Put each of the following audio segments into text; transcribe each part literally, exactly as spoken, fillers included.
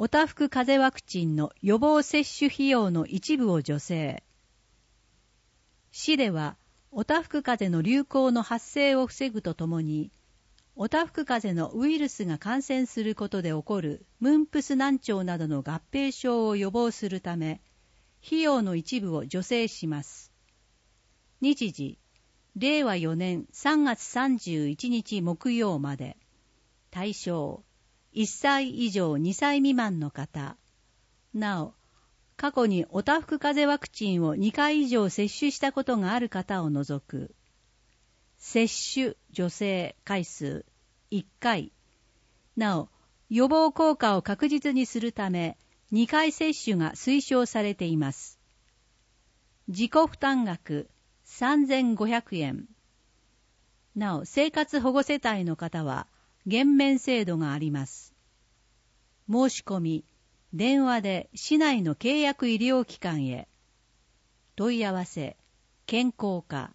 おたふく風邪ワクチンの予防接種費用の一部を助成。市では、おたふく風邪の流行の発生を防ぐとともに、おたふく風邪のウイルスが感染することで起こるムンプス難聴などの合併症を予防するため、費用の一部を助成します。日時、れいわよねんさんがつさんじゅういちにち木曜まで。対象、いっさい以上にさい未満の方。なお、過去におたふく風邪ワクチンをにかい以上接種したことがある方を除く。接種助成回数いっかい。なお、予防効果を確実にするため、にかい接種が推奨されています。自己負担額さんぜんごひゃくえん。なお、生活保護世帯の方は減免制度があります。申し込み、電話で市内の契約医療機関へ。問い合わせ、健康課。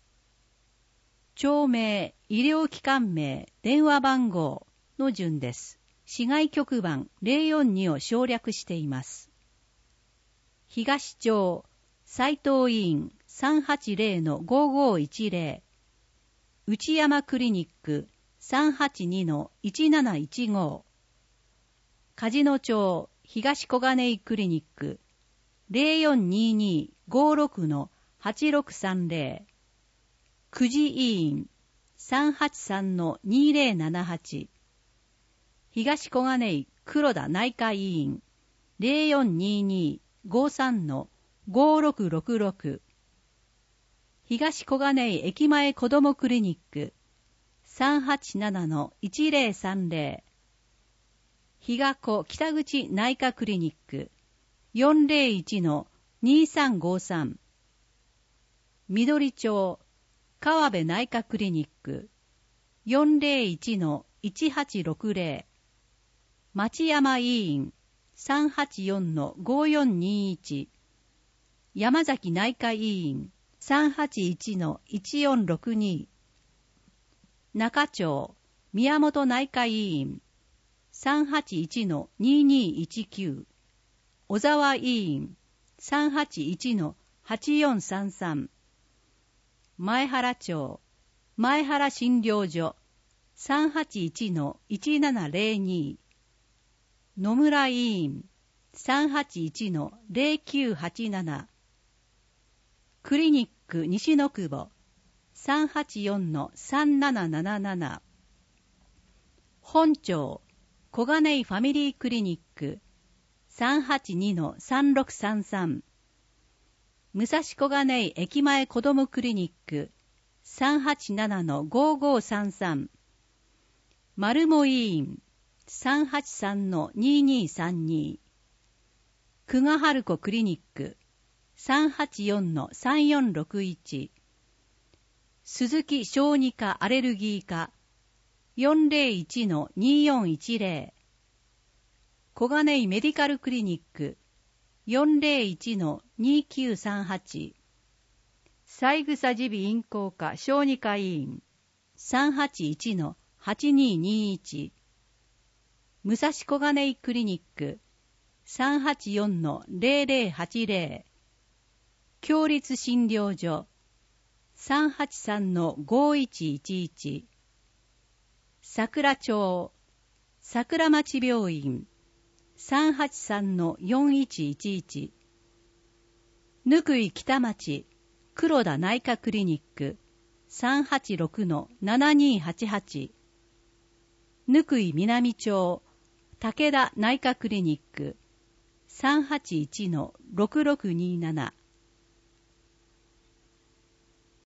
町名、医療機関名、電話番号の順です。市外局番ゼロよんにを省略しています。東町、斉藤医院 さんはちぜろのごごいちぜろ。内山クリニック さんはちにのいちなないちご。梶野町、東小金井クリニック ゼロよんににごろくのはちろくさんぜろ。久慈医院 さんはちさんのにぜろななはち。東小金井黒田内科医院 ゼロよんににごさんのごろくろくろく。東小金井駅前子どもクリニック さんはちななのいちぜろさんぜろ。日賀子北口内科クリニック よんぜろいちのにさんごさん。緑町川辺内科クリニック よんぜろいちのいちはちろくぜろ。町山医院 さんはちよんのごよんにいち。山崎内科医院 さんはちいちのいちよんろくに。中町宮本内科医院 さんはちいちのににいちきゅう。小沢医院 さんはちいちのはちよんさんさん。前原町前原診療所 さんはちいちのいちななぜろに。野村医院 さんはちいちのぜろきゅうはちなな。クリニック西野久保 さんはちよんのさんなななななな。本町小金井ファミリークリニック さんはちにのさんろくさんさん。武蔵小金井駅前子どもクリニック さんはちななのごごさんさん。丸茂医院 さんはちさんのににさんに。久我春子クリニック さんはちよんのさんよんろくいち。鈴木小児科アレルギー科 よんぜろいちのによんいちぜろ。小金井メディカルクリニック よんぜろいちのにきゅうさんはち。三枝耳鼻咽喉科小児科医院 さんはちいちのはちににいち。武蔵小金井クリニック さんはちよんのぜろぜろはちぜろ。共立診療所 さんはちさんのごいちいちいち。桜町桜町病院 さんはちさんのよんいちいちいち。貫井北町黒田内科クリニック さんはちろくのななにはちはち。貫井南町武田内科クリニック さんはちいちのろくろくになな。